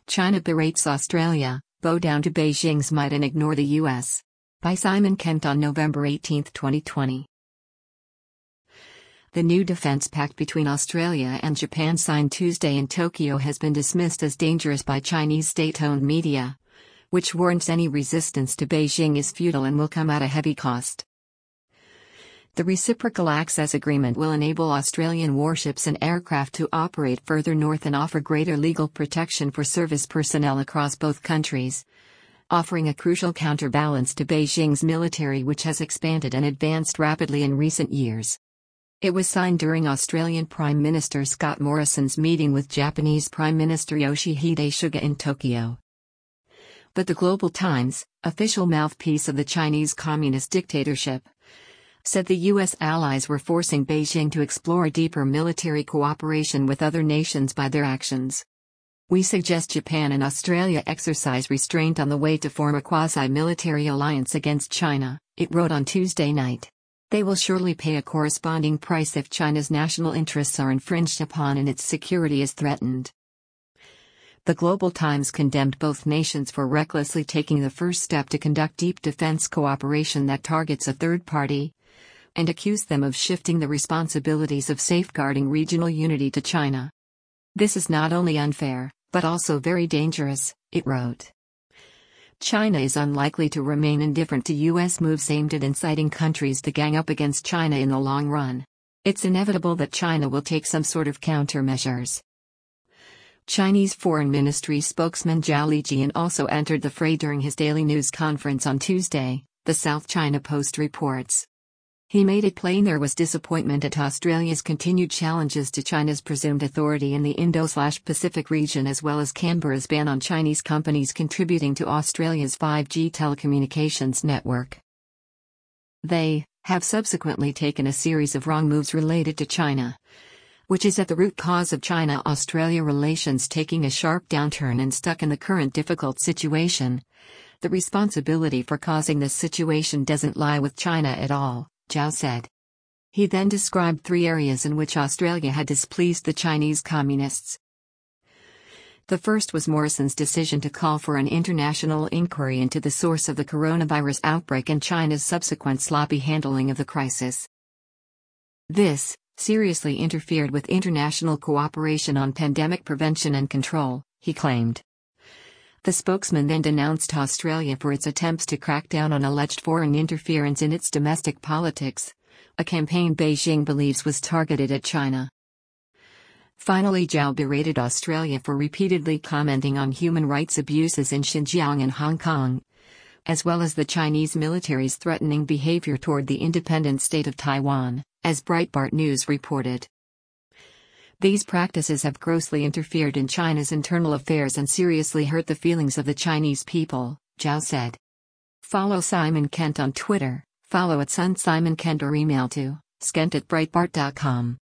China berates Australia, bow down to Beijing's might and ignore the US. By Simon Kent on November 18, 2020. The new defense pact between Australia and Japan signed Tuesday in Tokyo has been dismissed as dangerous by Chinese state-owned media, which warns any resistance to Beijing is futile and will come at a heavy cost. The Reciprocal Access Agreement will enable Australian warships and aircraft to operate further north and offer greater legal protection for service personnel across both countries, offering a crucial counterbalance to Beijing's military, which has expanded and advanced rapidly in recent years. It was signed during Australian Prime Minister Scott Morrison's meeting with Japanese Prime Minister Yoshihide Suga in Tokyo. But the Global Times, official mouthpiece of the Chinese Communist dictatorship, said the U.S. allies were forcing Beijing to explore deeper military cooperation with other nations by their actions. We suggest Japan and Australia exercise restraint on the way to form a quasi-military alliance against China, it wrote on Tuesday night. They will surely pay a corresponding price if China's national interests are infringed upon and its security is threatened. The Global Times condemned both nations for recklessly taking the first step to conduct deep defense cooperation that targets a third party, and accused them of shifting the responsibilities of safeguarding regional unity to China. This is not only unfair, but also very dangerous, it wrote. China is unlikely to remain indifferent to U.S. moves aimed at inciting countries to gang up against China in the long run. It's inevitable that China will take some sort of countermeasures. Chinese Foreign Ministry spokesman Zhao Lijian also entered the fray during his daily news conference on Tuesday, the South China Post reports. He made it plain there was disappointment at Australia's continued challenges to China's presumed authority in the Indo-Pacific region, as well as Canberra's ban on Chinese companies contributing to Australia's 5G telecommunications network. They have subsequently taken a series of wrong moves related to China, which is at the root cause of China-Australia relations taking a sharp downturn and stuck in the current difficult situation. The responsibility for causing this situation doesn't lie with China at all, Zhao said. He then described 3 areas in which Australia had displeased the Chinese communists. The first was Morrison's decision to call for an international inquiry into the source of the coronavirus outbreak and China's subsequent sloppy handling of the crisis. This seriously interfered with international cooperation on pandemic prevention and control, he claimed. The spokesman then denounced Australia for its attempts to crack down on alleged foreign interference in its domestic politics, a campaign Beijing believes was targeted at China. Finally, Zhao berated Australia for repeatedly commenting on human rights abuses in Xinjiang and Hong Kong, as well as the Chinese military's threatening behavior toward the independent state of Taiwan, as Breitbart News reported. These practices have grossly interfered in China's internal affairs and seriously hurt the feelings of the Chinese people, Zhao said. Follow Simon Kent on Twitter, follow @SunSimonKent or email to skent@breitbart.com.